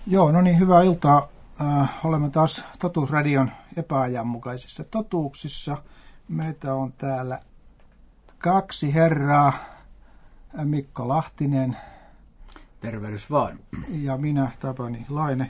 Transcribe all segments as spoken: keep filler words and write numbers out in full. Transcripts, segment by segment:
Joo, no niin, hyvää iltaa. Äh, olemme taas Totuusradion epäajanmukaisissa totuuksissa. Meitä on täällä kaksi herraa, Mikko Lahtinen. Tervehdys vaan. Ja minä, Tapani Laine.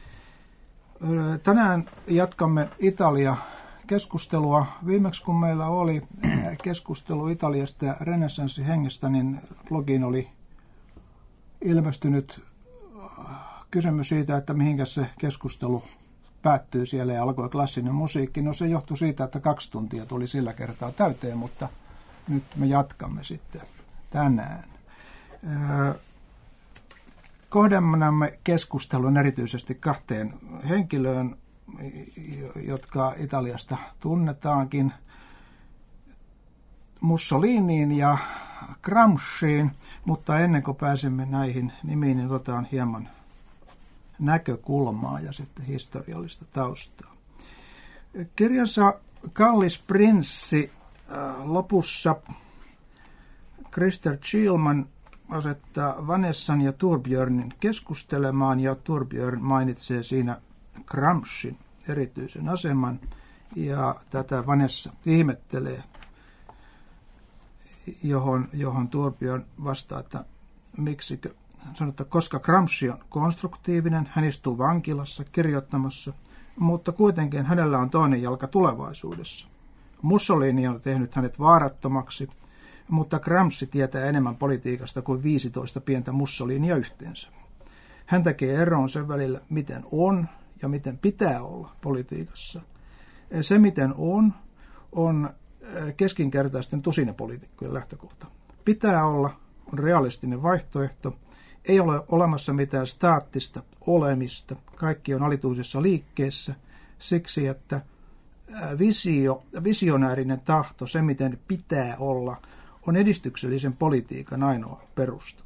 Tänään jatkamme Italia-keskustelua. Viimeksi kun meillä oli keskustelu Italiasta ja renessanssihengestä, niin blogiin oli ilmestynyt kysymys siitä, että mihinkä se keskustelu päättyy siellä ja alkoi klassinen musiikki. No se johtui siitä, että kaksi tuntia tuli sillä kertaa täyteen, mutta nyt me jatkamme sitten tänään. Kohdennamme keskustelun erityisesti kahteen henkilöön, jotka Italiasta tunnetaankin, Mussoliniin ja Gramsciin, mutta ennen kuin pääsemme näihin nimiin, niin otetaan hieman näkökulmaa ja sitten historiallista taustaa. Kirjansa Kallis prinssi lopussa Christer Thielman asettaa Vanessan ja Torbjörnin keskustelemaan, ja Torbjörn mainitsee siinä Gramscin erityisen aseman, ja tätä Vanessa ihmettelee, johon, johon Torbjörn vastaa, että miksikö. Sanotaan, koska Gramsci on konstruktiivinen, hän istuu vankilassa kirjoittamassa, mutta kuitenkin hänellä on toinen jalka tulevaisuudessa. Mussolini on tehnyt hänet vaarattomaksi, mutta Gramsci tietää enemmän politiikasta kuin viisitoista pientä Mussolinia yhteensä. Hän tekee eron sen välillä, miten on ja miten pitää olla politiikassa. Se, miten on, on keskinkertaisten tusinapoliitikkojen lähtökohta. Pitää olla, on realistinen vaihtoehto. Ei ole olemassa mitään staattista olemista. Kaikki on alituisessa liikkeessä siksi, että visio, visionäärinen tahto, se miten pitää olla, on edistyksellisen politiikan ainoa perusta.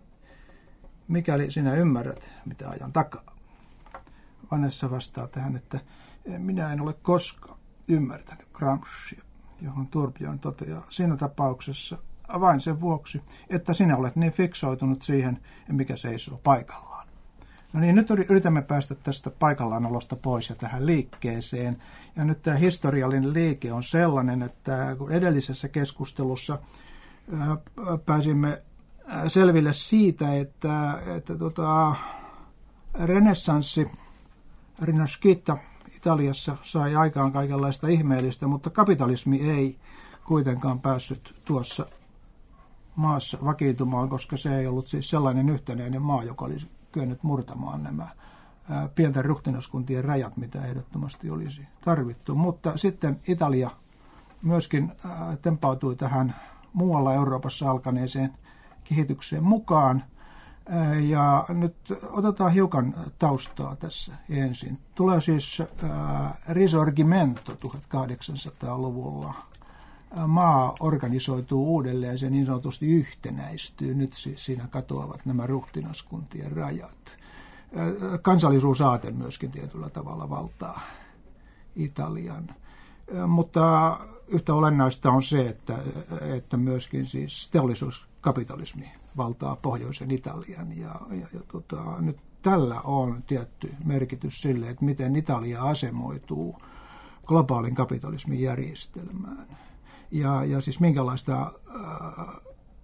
Mikäli sinä ymmärrät, mitä ajan takaa. Vanessa vastaa tähän, että minä en ole koskaan ymmärtänyt Gramscia, johon Torbjörn toteaa siinä tapauksessa vain sen vuoksi, että sinä olet niin fiksoitunut siihen, mikä seisoo paikallaan. No niin, nyt yritämme päästä tästä paikallaanolosta pois ja tähän liikkeeseen. Ja nyt tämä historiallinen liike on sellainen, että kun edellisessä keskustelussa pääsimme selville siitä, että, että tota, renessanssi, Rinascita Italiassa sai aikaan kaikenlaista ihmeellistä, mutta kapitalismi ei kuitenkaan päässyt tuossa maassa vakiintumaan, koska se ei ollut siis sellainen yhtenäinen maa, joka olisi kyennyt murtamaan nämä pienten ruhtinaskuntien rajat, mitä ehdottomasti olisi tarvittu. Mutta sitten Italia myöskin tempautui tähän muualla Euroopassa alkaneeseen kehitykseen mukaan. Ja nyt otetaan hiukan taustaa tässä ensin. Tulee siis Risorgimento tuhatkahdeksansataaluvulla. Maa organisoituu uudelleen, se niin sanotusti yhtenäistyy. Nyt siis siinä katoavat nämä ruhtinaskuntien rajat. Kansallisuusaate myöskin tietyllä tavalla valtaa Italian. Mutta yhtä olennaista on se, että, että myöskin siis teollisuuskapitalismi valtaa pohjoisen Italian. Ja, ja, ja tota, nyt tällä on tietty merkitys sille, että miten Italia asemoituu globaalin kapitalismin järjestelmään. Ja, ja siis minkälaista ää,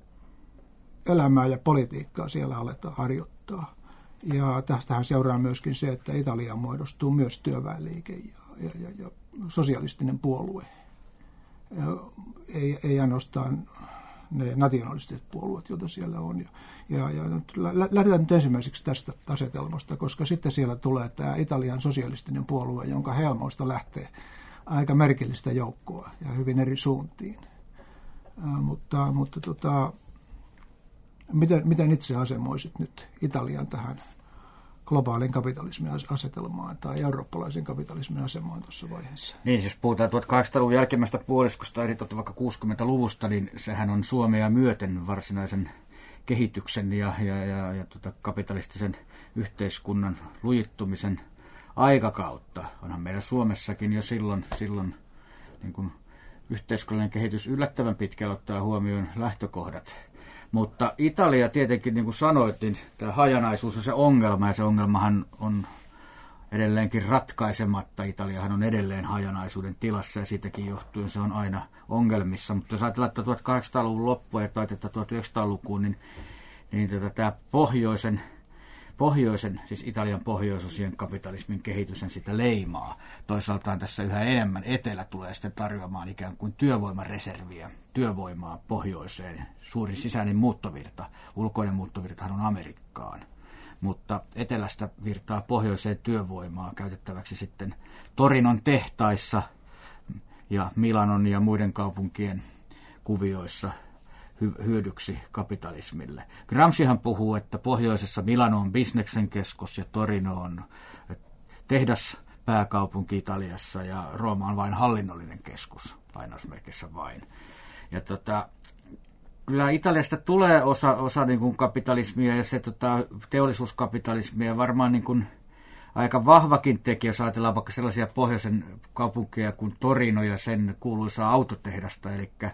elämää ja politiikkaa siellä aletaan harjoittaa. Ja tästähän seuraa myöskin se, että Italia muodostuu myös työväenliike ja, ja, ja, ja sosialistinen puolue. Ja ei, ei ainoastaan ne nationalistiset puolueet, joita siellä on. Ja, ja, ja nyt lähdetään nyt ensimmäiseksi tästä asetelmasta, koska sitten siellä tulee tämä Italian sosialistinen puolue, jonka helmoista lähtee aika merkillistä joukkoa ja hyvin eri suuntiin. Ää, mutta mutta tota, miten, miten itse asemoisit nyt Italian tähän globaalin kapitalismin asetelmaan tai eurooppalaisen kapitalismin asemaan tuossa vaiheessa? Niin, jos puhutaan tuhatkahdeksansataaluvun jälkimmäistä puoliskosta, eli vaikka kuusikymmentäluvusta, niin sehän on Suomea myöten varsinaisen kehityksen ja, ja, ja, ja tota kapitalistisen yhteiskunnan lujittumisen aikakautta. Onhan meillä Suomessakin jo silloin, silloin niin kuin yhteiskunnallinen kehitys yllättävän pitkälle ottaa huomioon lähtökohdat. Mutta Italia tietenkin, niin kuin sanoit, niin tämä hajanaisuus on se ongelma, ja se ongelmahan on edelleenkin ratkaisematta. Italiahan on edelleen hajanaisuuden tilassa, ja siitäkin johtuen se on aina ongelmissa. Mutta jos ajatellaan, että tuhatkahdeksansataaluvun loppua ja taitetaan tuhatyhdeksänsataalukuun, niin, niin tätä, tämä pohjoisen, pohjoisen, siis Italian pohjoisosien kapitalismin kehitys sitä leimaa. Toisaaltaan tässä yhä enemmän etelä tulee sitten tarjoamaan ikään kuin työvoimareserviä, työvoimaa pohjoiseen. Suurin sisäinen muuttovirta, ulkoinen muuttovirtahan on Amerikkaan. Mutta etelästä virtaa pohjoiseen työvoimaa käytettäväksi sitten Torinon tehtaissa ja Milanon ja muiden kaupunkien kuvioissa hy- hyödyksi kapitalismille. Gramscihan puhuu, että pohjoisessa Milano on bisneksen keskus ja Torino on tehdaspääkaupunki Italiassa ja Rooma on vain hallinnollinen keskus, lainausmerkissä vain. Ja tota... Kyllä Italiasta tulee osa, osa niin kuin kapitalismia ja se tota, teollisuuskapitalismia varmaan niin kuin aika vahvakin tekijä, jos ajatellaan vaikka sellaisia pohjoisen kaupunkeja kuin Torino ja sen kuuluisaa autotehdasta, eli ö,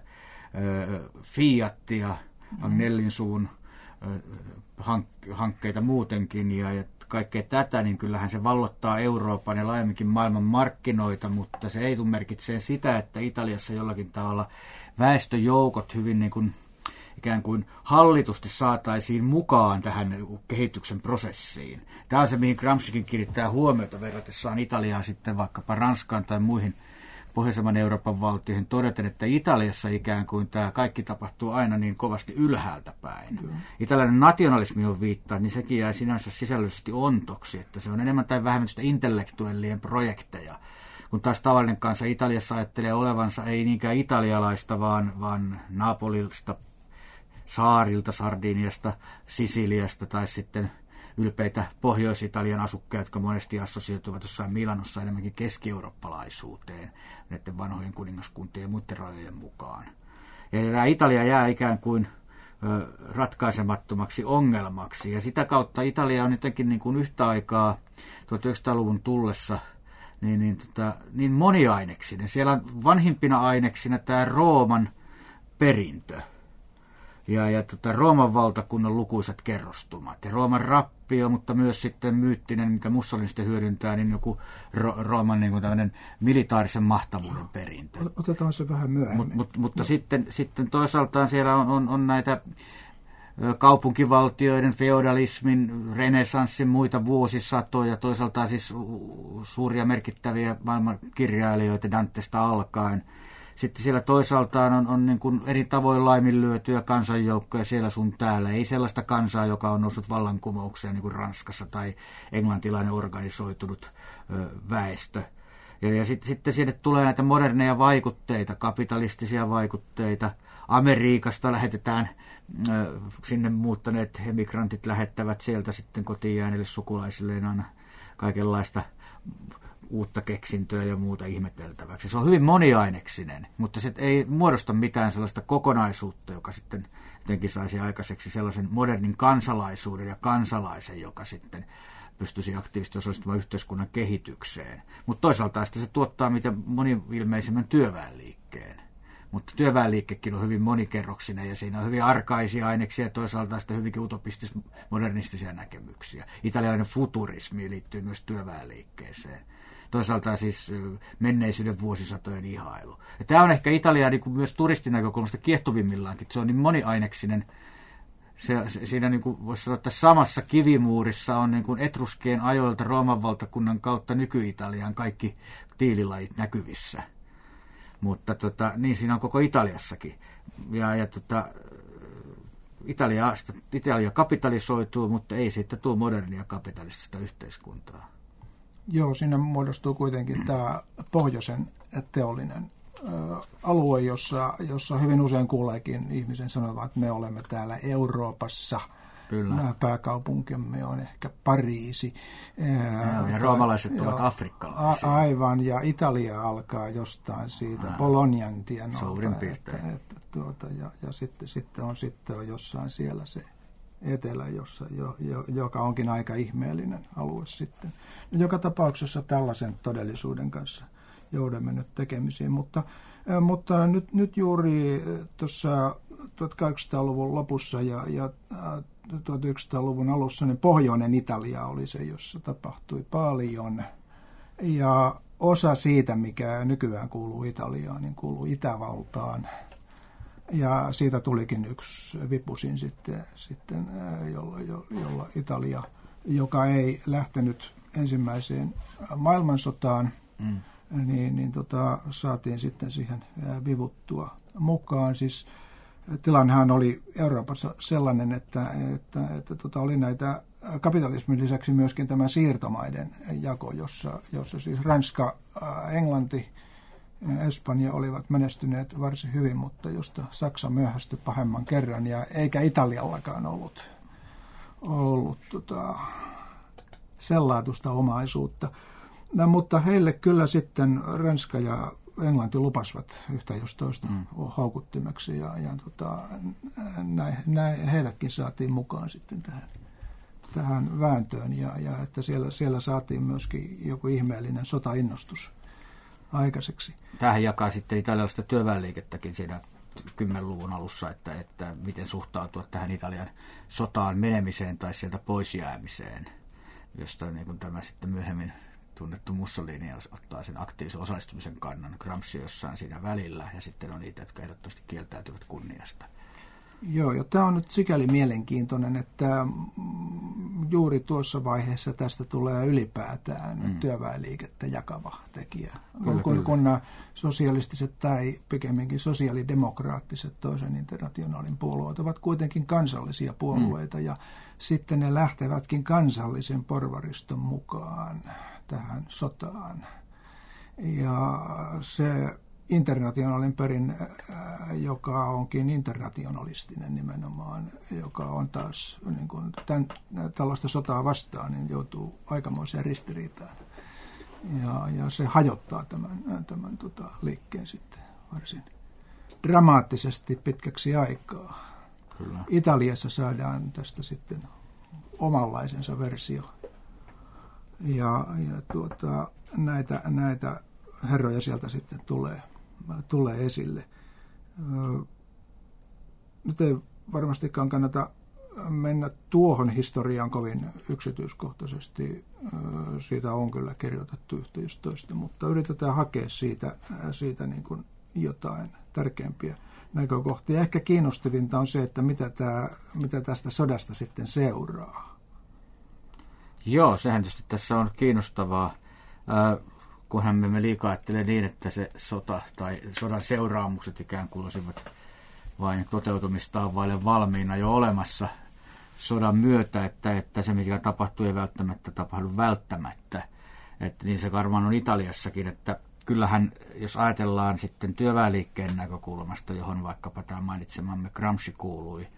Fiatia, Agnellin suun ö, hank- hankkeita muutenkin ja, ja kaikkea tätä, niin kyllähän se vallottaa Euroopan ja laajemminkin maailman markkinoita, mutta se ei tule merkitsee sitä, että Italiassa jollakin tavalla väestöjoukot hyvin niin kuin ikään kuin hallitusti saataisiin mukaan tähän kehityksen prosessiin. Tämä on se, mihin Gramscikin kiinnittää huomiota verratessaan Italiaa sitten vaikkapa Ranskaan tai muihin pohjoisemman Euroopan valtioihin todeten, että Italiassa ikään kuin tämä kaikki tapahtuu aina niin kovasti ylhäältä päin. Kyllä. Italialainen nationalismi on viittaa, niin sekin jää sinänsä sisällöllisesti ontoksi, että se on enemmän tai vähemmän sitä intellektuellien projekteja. Kun taas tavallinen kansa Italiassa ajattelee olevansa ei niinkään italialaista, vaan, vaan Napolista, saarilta, Sardiniasta, Sisiliasta tai sitten ylpeitä Pohjois-Italian asukkaita, jotka monesti assosioituvat jossain Milanossa enemmänkin keski-eurooppalaisuuteen näiden vanhojen kuningaskuntien ja muiden rajojen mukaan. Ja tämä Italia jää ikään kuin ö, ratkaisemattomaksi ongelmaksi ja sitä kautta Italia on jotenkin niin kuin yhtä aikaa tuhatyhdeksänsataaluvun tullessa niin, niin, tota, niin moniaineksinen. Siellä on vanhimpina aineksina tämä Rooman perintö. Ja, ja tota, Rooman valtakunnan lukuisat kerrostumat ja Rooman rappio, mutta myös sitten myyttinen, mitä Mussolini sitten hyödyntää, niin joku Ro- Rooman niin kuin tämmöinen militaarisen mahtavuuden perintö. Otetaan se vähän myöhemmin. Mut, mut, mutta no. sitten, sitten toisaaltaan siellä on, on, on näitä kaupunkivaltioiden, feodalismin, renessanssin muita vuosisatoja, toisaalta siis suuria merkittäviä maailman kirjailijoita Dantesta alkaen. Sitten siellä toisaaltaan on, on niin kuin eri tavoin laiminlyötyjä kansanjoukkoja siellä sun täällä. Ei sellaista kansaa, joka on noussut vallankumoukseen niin kuin Ranskassa tai englantilainen organisoitunut ö, väestö. Ja, ja sitten sit sinne tulee näitä moderneja vaikutteita, kapitalistisia vaikutteita. Amerikasta lähetetään, ö, sinne muuttaneet emigrantit lähettävät sieltä sitten kotiin jääneille sukulaisilleen aina kaikenlaista uutta keksintöä ja muuta ihmeteltäväksi. Se on hyvin moniaineksinen, mutta se ei muodosta mitään sellaista kokonaisuutta, joka sitten jotenkin saisi aikaiseksi sellaisen modernin kansalaisuuden ja kansalaisen, joka sitten pystyisi aktiivisesti osallistumaan yhteiskunnan kehitykseen. Mutta toisaalta sitten se tuottaa mitä moni-ilmeisimmän työväenliikkeen. Mutta työväenliikkekin on hyvin monikerroksinen ja siinä on hyvin arkaisia aineksia ja toisaalta sitten hyvinkin utopistis-modernistisia näkemyksiä. Italialainen futurismi liittyy myös työväenliikkeeseen. Toisaalta siis menneisyyden vuosisatojen ihailu. Ja tämä on ehkä Italia niin kuin myös turistinäkökulmasta kiehtovimmillaankin. Se on niin moniaineksinen. Se, se, siinä niin kuin voisi sanoa, että samassa kivimuurissa on niin kuin etruskien ajoilta Rooman valtakunnan kautta nyky-Italiaan kaikki tiililajit näkyvissä. Mutta tota, niin siinä on koko Italiassakin. Ja, ja tota, Italia, Italia kapitalisoituu, mutta ei siitä tule modernia kapitalistista yhteiskuntaa. Joo, siinä muodostuu kuitenkin tämä pohjoisen teollinen ö, alue, jossa, jossa hyvin usein kuuleekin ihmisen sanovan, että me olemme täällä Euroopassa. Kyllä. Pääkaupunkimme on ehkä Pariisi. Ja, ja roomalaiset ovat afrikkalaisia. A, aivan, ja Italia alkaa jostain siitä Bolognan tienolta. Suurin piirtein. Että, että, tuota, ja ja sitten, sitten, on, sitten on jossain siellä se etelä, jossa, jo, jo, joka onkin aika ihmeellinen alue sitten. Joka tapauksessa tällaisen todellisuuden kanssa joudumme nyt tekemisiin, mutta Mutta nyt, nyt juuri tuossa tuhatkahdeksansataaluvun lopussa ja, ja tuhatyhdeksänsataaluvun alussa niin pohjoinen Italia oli se, jossa tapahtui paljon. Ja osa siitä, mikä nykyään kuuluu Italiaan, niin kuuluu Itävaltaan. Ja siitä tulikin yksi vipusin sitten, sitten jolla, jolla Italia, joka ei lähtenyt ensimmäiseen maailmansotaan, mm. niin, niin tota, saatiin sitten siihen vivuttua mukaan. Siis tilannehan oli Euroopassa sellainen, että, että, että tota, oli näitä kapitalismin lisäksi myöskin tämä siirtomaiden jako, jossa, jossa siis Ranska, Englanti, Espanja olivat menestyneet varsin hyvin, mutta josta Saksa myöhästyi pahemman kerran, ja eikä Italiallakaan ollut, ollut tota, sellaatusta omaisuutta. No, mutta heille kyllä sitten Ranska ja Englanti lupasivat yhtä jos toista mm. haukuttimeksi, ja, ja tota, näin, näin, heidätkin saatiin mukaan sitten tähän, tähän vääntöön, ja, ja että siellä, siellä saatiin myöskin joku ihmeellinen sotainnostus aikaiseksi. Tämähän jakaa sitten italialaista työväenliikettäkin siinä kymmenluvun alussa, että, että miten suhtautua tähän Italian sotaan menemiseen tai sieltä pois jäämiseen, josta niin kuin tämä sitten myöhemmin tunnettu Mussolini ottaa sen aktiivisen osallistumisen kannan, Gramsci jossain siinä välillä, ja sitten on niitä, jotka ehdottomasti kieltäytyvät kunniasta. Joo, ja tämä on nyt sikäli mielenkiintoinen, että juuri tuossa vaiheessa tästä tulee ylipäätään mm. työväenliikettä jakava tekijä. Kyllä, kun, kyllä. kun nämä sosialistiset tai pikemminkin sosiaalidemokraattiset toisen internationaalin puolueet ovat kuitenkin kansallisia puolueita, mm. ja sitten ne lähtevätkin kansallisen porvariston mukaan tähän sotaan. Ja se internationaalin perin, joka onkin internationalistinen nimenomaan, joka on taas niin kuin tämän, tällaista sotaa vastaan, niin joutuu aikamoiseen ristiriitaan. Ja, ja se hajottaa tämän, tämän tota, liikkeen sitten varsin dramaattisesti pitkäksi aikaa. Kyllä. Italiassa saadaan tästä sitten omanlaisensa versio. Ja, ja tuota, näitä, näitä herroja sieltä sitten tulee. tulee esille. Nyt ei varmastikaan kannata mennä tuohon historiaan kovin yksityiskohtaisesti. Siitä on kyllä kirjoitettu yhtä just toista, mutta yritetään hakea siitä, siitä niin kuin jotain tärkeämpiä näkökohtia. Ehkä kiinnostavinta on se, että mitä, tämä, mitä tästä sodasta sitten seuraa. Joo, sehän tietysti tässä on kiinnostavaa. Kunhan me liikaa ajattelee niin, että se sota tai sodan seuraamukset ikään kuin olisivat vain toteutumistaan vaille valmiina jo olemassa sodan myötä, että, että se mikä tapahtuu ei välttämättä tapahdu välttämättä. Että niin se varmaan on Italiassakin, että kyllähän jos ajatellaan sitten työväenliikkeen näkökulmasta, johon vaikkapa tämä mainitsemamme Gramsci kuului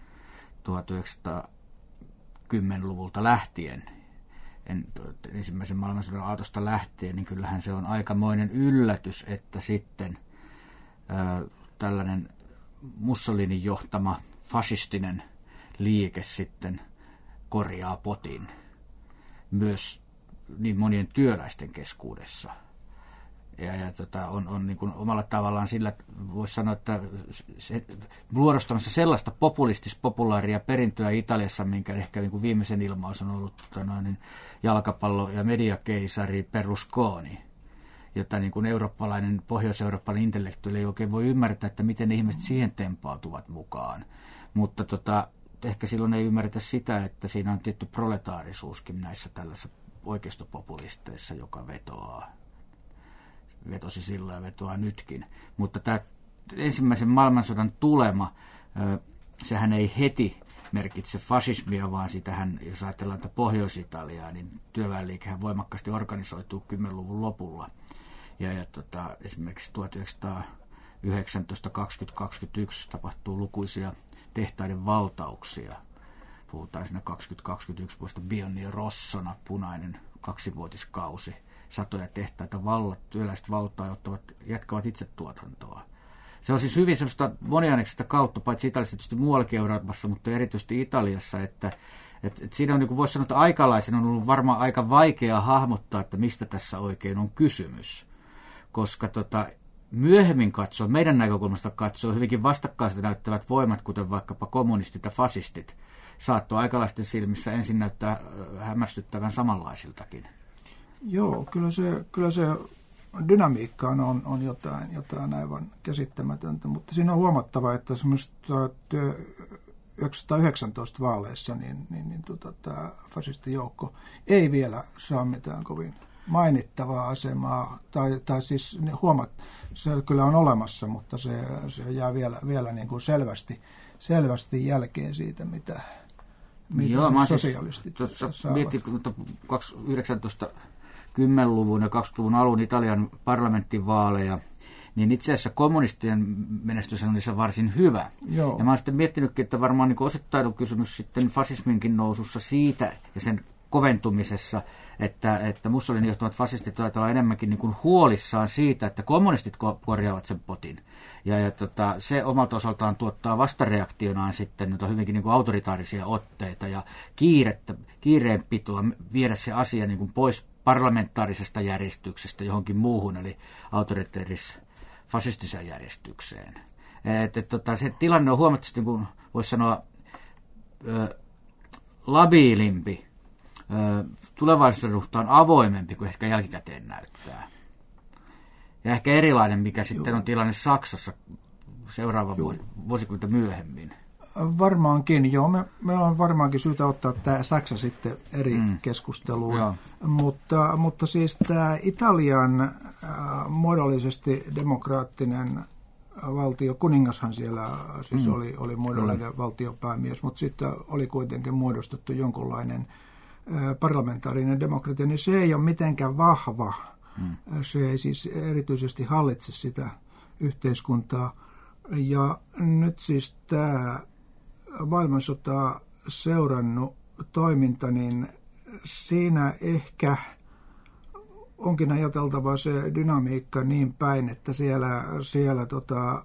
tuhatyhdeksänsataakymmentäluvulta lähtien, En, ensimmäisen maailmansodan aatosta lähtien, niin kyllähän se on aikamoinen yllätys, että sitten ää, tällainen Mussolinin johtama fasistinen liike sitten korjaa potin myös niin monien työläisten keskuudessa. Ja, ja tota, on, on niin kuin omalla tavallaan sillä, voisi sanoa, että se, luodostamassa sellaista populistis-populaaria perintöä Italiassa, minkä ehkä niin kuin viimeisen ilmaus on ollut tota, niin jalkapallo- ja mediakeisari Berlusconi, jota niin kuin eurooppalainen, pohjois-eurooppalainen intellektuaali ei oikein voi ymmärtää, että miten ne ihmiset siihen tempautuvat mukaan. Mutta tota, ehkä silloin ei ymmärretä sitä, että siinä on tietty proletaarisuuskin näissä tällaisissa oikeistopopulisteissa, joka vetoaa. Vetosi silloin ja vetoaa nytkin. Mutta tämä ensimmäisen maailmansodan tulema, sehän ei heti merkitse fasismia, vaan sitähän, jos ajatellaan tätä Pohjois-Italiaa, niin työväenliikehän voimakkaasti organisoituu kymmenluvun lopulla. Ja, ja tota, esimerkiksi tuhatyhdeksänsataayhdeksäntoista kaksikymmentä kaksikymmentäyksi tapahtuu lukuisia tehtaiden valtauksia. Puhutaan siinä kaksikymmentä kaksikymmentäyksi vuodesta Bionnio Rossona, punainen kaksivuotiskausi. Satoja tehtaita vallat, työläiset valtaa ja ottavat, jatkavat itse tuotantoa. Se on siis hyvin sellaista moniaineksista kautta, paitsi Italiassa tietysti muuallakin Euroopassa, mutta erityisesti Italiassa, että, että, että siinä on, niin kuin voisi sanoa, että aikalaisen on ollut varmaan aika vaikea hahmottaa, että mistä tässä oikein on kysymys. Koska tota, myöhemmin katsoo, meidän näkökulmasta katsoo, hyvinkin vastakkaista näyttävät voimat, kuten vaikkapa kommunistit ja fasistit, saattoi aikalaisten silmissä ensin näyttää hämmästyttävän samanlaisiltakin. Joo, kyllä se, kyllä se dynamiikka on, on jotain, jotain aivan käsittämätöntä, mutta siinä on huomattava, että semmoista tuhatyhdeksänsataayhdeksäntoista vaaleissa niin, niin, niin tota, tämä fasistijoukko ei vielä saa mitään kovin mainittavaa asemaa, tai, tai siis huomat, se kyllä on olemassa, mutta se, se jää vielä, vielä niin kuin selvästi, selvästi jälkeen siitä, mitä, mitä Joo, sosialistit siis, saavat. Mietin yhdeksäntoista kymmenluvun ja kaksikymmentäluvun alun Italian parlamenttivaaleja, niin itse asiassa kommunistien menestys on niissä varsin hyvä. Joo. Ja mä oon sitten miettinytkin, että varmaan niin osittain kysymys sitten fasisminkin nousussa siitä ja sen koventumisessa, että, että Mussolinin johtamat fasistit taitaa olla enemmänkin niin kuin huolissaan siitä, että kommunistit korjaavat sen potin. Ja, ja tota, se omalta osaltaan tuottaa vastareaktionaan sitten hyvinkin niin kuin autoritaarisia otteita ja kiirettä, kiireenpitoa viedä se asia niin kuin pois parlamentaarisesta järjestyksestä johonkin muuhun, eli autoritaaris-fasistiseen järjestykseen. Et, et, tota, se tilanne on huomattavasti, niin voisi sanoa, ö, labiilimpi, ö, tulevaisuuden suhtaan avoimempi kuin ehkä jälkikäteen näyttää. Ja ehkä erilainen, mikä sitten on tilanne Saksassa seuraava vuosi, vuosikymmentä myöhemmin. Varmaankin, joo. Me, me on varmaankin syytä ottaa tämä Saksa sitten eri mm. keskusteluun. Mutta, mutta siis tämä Italian äh, muodollisesti demokraattinen valtio, kuningashan siellä siis mm. oli, oli muodollinen mm. valtiopäämies, mutta sitten oli kuitenkin muodostettu jonkunlainen äh, parlamentaarinen demokratia, niin se ei ole mitenkään vahva. Mm. Se ei siis erityisesti hallitse sitä yhteiskuntaa. Ja nyt siis tämä maailmansotaa seurannut toiminta, niin siinä ehkä onkin ajateltava se dynamiikka niin päin, että siellä, siellä tota,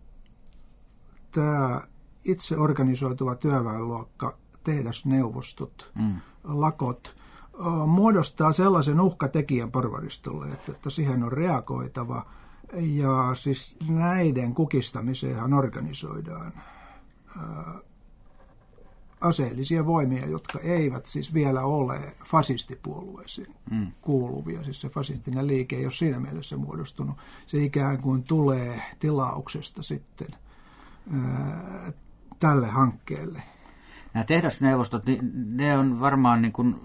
tämä itse organisoituva työväenluokka, tehdasneuvostot, mm. lakot, muodostaa sellaisen uhkatekijän porvaristolle, että, että siihen on reagoitava. Ja siis näiden kukistamiseenhan organisoidaan ää, aseellisia voimia, jotka eivät siis vielä ole fasistipuolueeseen mm. kuuluvia. Siis se fasistinen liike ei ole siinä mielessä muodostunut. Se ikään kuin tulee tilauksesta sitten ää, tälle hankkeelle. Nämä tehdasneuvostot, ne on varmaan niin kuin,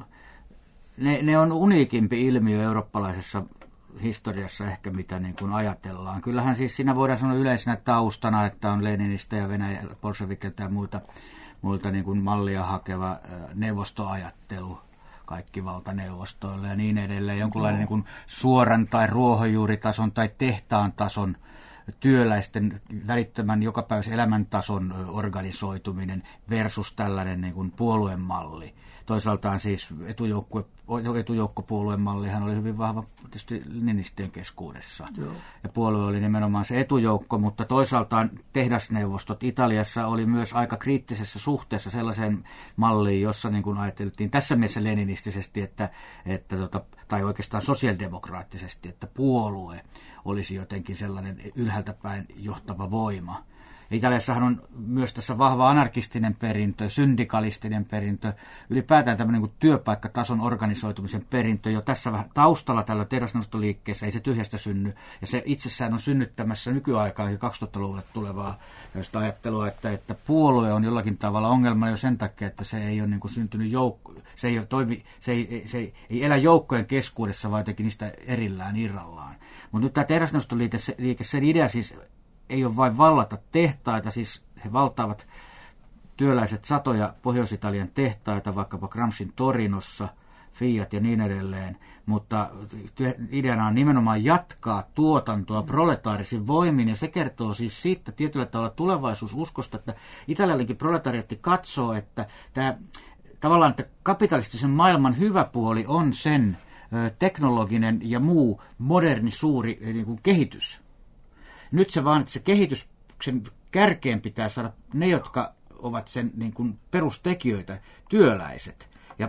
ne, ne on uniikimpi ilmiö eurooppalaisessa historiassa ehkä, mitä niin kuin ajatellaan. Kyllähän siis siinä voidaan sanoa yleisenä taustana, että on Leninistä ja Venäjä, bolshevikilta ja muilta, muilta niin kuin mallia hakeva neuvostoajattelu, kaikki valtaneuvostoille ja niin edelleen. Jonkunlainen niin kuin suoran tai ruohonjuuritason tai tehtaan tason työläisten välittömän jokapäiväisen elämäntason organisoituminen versus tällainen niin kuin puoluemalli. Toisaaltaan siis etujoukkue, etujoukkopuoluemallihan oli hyvin vahva tietysti leninistien keskuudessa. Joo. Ja puolue oli nimenomaan se etujoukko, mutta toisaaltaan tehdasneuvostot Italiassa oli myös aika kriittisessä suhteessa sellaiseen malliin, jossa niin kuin ajateltiin tässä mielessä leninistisesti, että, että tota, tai oikeastaan sosiaalidemokraattisesti, että puolue olisi jotenkin sellainen ylhäältä päin johtava voima. Italiassahan on myös tässä vahva anarkistinen perintö, syndikalistinen perintö, ylipäätään tämmöinen niin työpaikkatason organisoitumisen perintö jo tässä vähän taustalla tällä tehdasneuvostoliikkeessä, ei se tyhjästä synny, ja se itsessään on synnyttämässä nykyaikaan kaksituhattaluvulle tulevaa josta ajattelua, että, että puolue on jollakin tavalla ongelma jo sen takia, että se ei ole niin kuin syntynyt joukko, se ei, toimi, se ei, se ei, ei elä joukkojen keskuudessa, vaan jotenkin niistä erillään, irrallaan. Mutta nyt tämä tehdasneuvostoliike, sen idea siis ei ole vain vallata tehtaita, siis he valtaavat työläiset satoja Pohjois-Italian tehtaita, vaikkapa Gramscin Torinossa, Fiat ja niin edelleen, mutta ideana on nimenomaan jatkaa tuotantoa proletaarisin voimin, ja se kertoo siis siitä tietyllä tavalla tulevaisuususkosta, että italialainenkin proletariatti katsoo, että tämä, tavallaan että kapitalistisen maailman hyvä puoli on sen teknologinen ja muu moderni suuri niin kuin kehitys. Nyt se vaan, että se kehityksen kärkeen pitää saada ne, jotka ovat sen niin kuin perustekijöitä, työläiset. Ja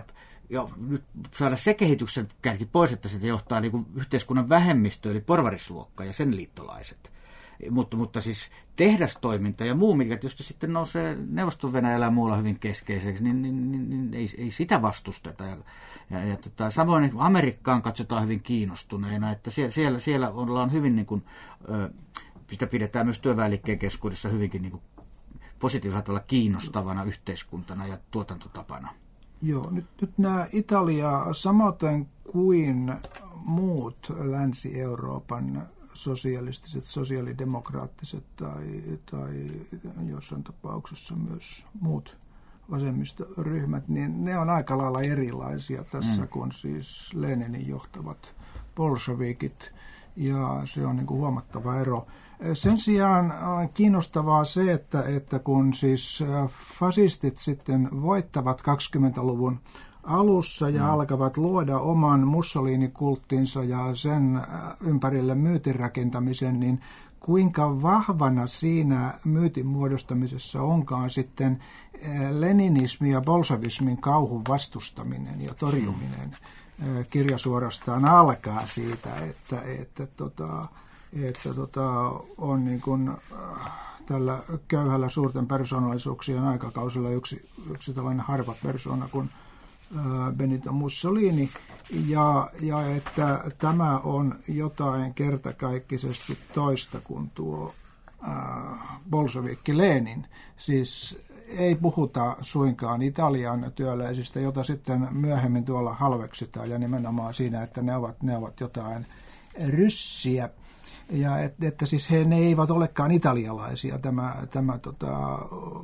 jo nyt saada se kehityksen kärki pois, että se johtaa niin kuin yhteiskunnan vähemmistö, eli porvarisluokka ja sen liittolaiset. Mutta, mutta siis tehdastoiminta ja muu, mikä tietysti sitten nousee Neuvosto-Venäjällä ja muulla hyvin keskeiseksi, niin, niin, niin, niin ei, ei sitä vastusteta. Ja, ja, ja tota, samoin niin Amerikkaan katsotaan hyvin kiinnostuneena, että siellä, siellä, siellä ollaan hyvin, niin kuin, ö, sitä pidetään myös työväenliikkeen keskuudessa hyvinkin niin kuin positiivisella tavalla kiinnostavana yhteiskuntana ja tuotantotapana. Joo, nyt, nyt nämä Italia, samoin kuin muut Länsi-Euroopan sosialistiset, sosiaalidemokraattiset tai, tai jossain tapauksessa myös muut vasemmistoryhmät, niin ne on aika lailla erilaisia tässä, mm. kun siis Leninin johtavat bolshevikit, ja se on niin kuin huomattava ero. Sen sijaan on kiinnostavaa se, että, että kun siis fasistit sitten voittavat kaksikymmentäluvun alussa ja mm. alkavat luoda oman Mussolini-kulttinsa ja sen ympärille myytin rakentamisen, niin kuinka vahvana siinä myytin muodostamisessa onkaan sitten leninismi ja bolshevismin kauhun vastustaminen ja torjuminen. Mm. Kirja suorastaan alkaa siitä, että, että, tota, että tota, on niin kuin tällä köyhällä suurten persoonallisuuksien aikakausilla yksi, yksi tällainen harva persoona kuin Benito Mussolini, ja, ja että tämä on jotain kertakaikkisesti toista kuin tuo äh, bolshevikki Lenin. Siis ei puhuta suinkaan Italian työläisistä, jota sitten myöhemmin tuolla halveksitaan, ja nimenomaan siinä, että ne ovat, ne ovat jotain ryssiä. Ja että, että siis he ne eivät olekaan italialaisia, tämä, tämä tota,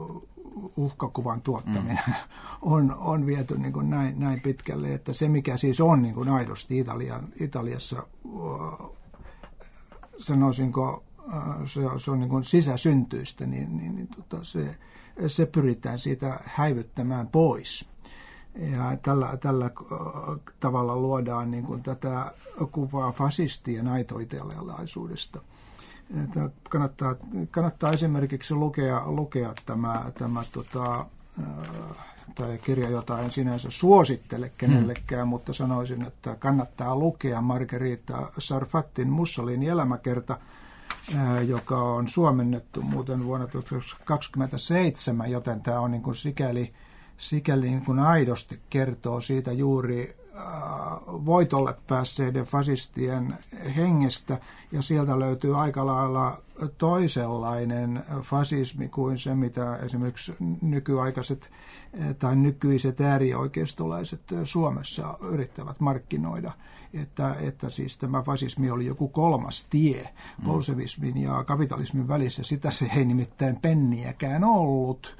uhkakuvan tuottaminen mm. on, on viety niin kuin näin, näin pitkälle, että se mikä siis on niin kuin aidosti Italian, Italiassa, sanoisinko, se, se on niin kuin sisäsyntyistä, niin, niin, niin tota, se, se pyritään siitä häivyttämään pois. Ja tällä, tällä tavalla luodaan niin kuin tätä kuvaa fasistien aito-italialaisuudesta. Kannattaa, kannattaa esimerkiksi lukea, lukea tämä, tämä tota, tämä kirja, jota en sinänsä suosittele kenellekään, hmm. mutta sanoisin, että kannattaa lukea Margherita Sarfatin Mussolini elämäkerta, joka on suomennettu muuten vuonna tuhatyhdeksänsataakaksikymmentäseitsemän, joten tämä on niin kuin sikäli, sikäli niin kuin aidosti kertoo siitä juuri voitolle päässeiden fasistien hengestä, ja sieltä löytyy aika lailla toisenlainen fasismi kuin se, mitä esimerkiksi nykyaikaiset tai nykyiset äärioikeistolaiset Suomessa yrittävät markkinoida. Että, että siis tämä fasismi oli joku kolmas tie bolshevismin ja kapitalismin välissä. Sitä se ei nimittäin penniäkään ollut,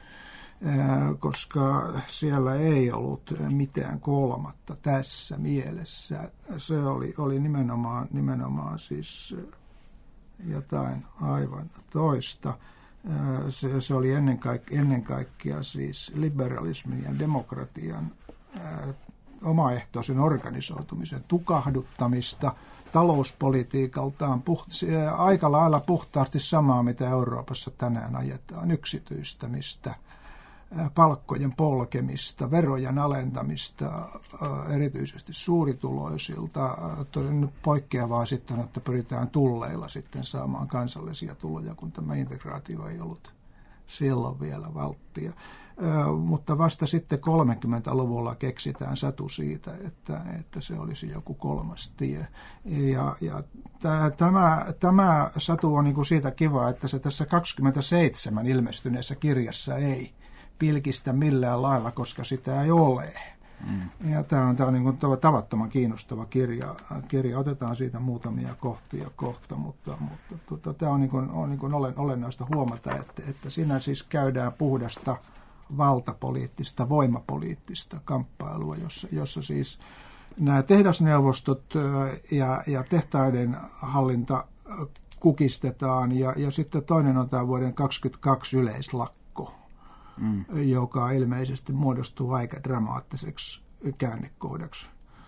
koska siellä ei ollut mitään kolmatta tässä mielessä. Se oli, oli nimenomaan, nimenomaan siis jotain aivan toista. Se, se oli ennen, kaik, ennen kaikkea siis liberalismin ja demokratian ää, omaehtoisen organisoitumisen tukahduttamista, talouspolitiikaltaan puht, aika lailla puhtaasti samaa, mitä Euroopassa tänään ajetaan, yksityistämistä, palkkojen polkemista, verojen alentamista, erityisesti suurituloisilta. Nyt poikkeavaa sitten, että pyritään tulleilla sitten saamaan kansallisia tuloja, kun tämä integraatio ei ollut silloin vielä valttia. Mutta vasta sitten kolmekymmentäluvulla keksitään satu siitä, että, että se olisi joku kolmas tie. Ja, ja tämä, tämä satu on niin kuin siitä kiva, että se tässä kaksikymmentäseitsemän ilmestyneessä kirjassa ei pilkistä millään lailla, koska sitä ei ole. Mm. Ja tämä on, tämä on niin kuin tavattoman kiinnostava kirja. kirja. Otetaan siitä muutamia kohtia kohta, mutta, mutta tuota, tämä on, niin kuin, on niin kuin olennaista huomata, että, että siinä siis käydään puhdasta valtapoliittista, voimapoliittista kamppailua, jossa, jossa siis nämä tehdasneuvostot ja, ja tehtaiden hallinta kukistetaan, ja, ja sitten toinen on tämä vuoden kaksikymmentäkaksi yleislakko, mm. joka ilmeisesti muodostuu aika dramaattiseksi käännekohdaksi,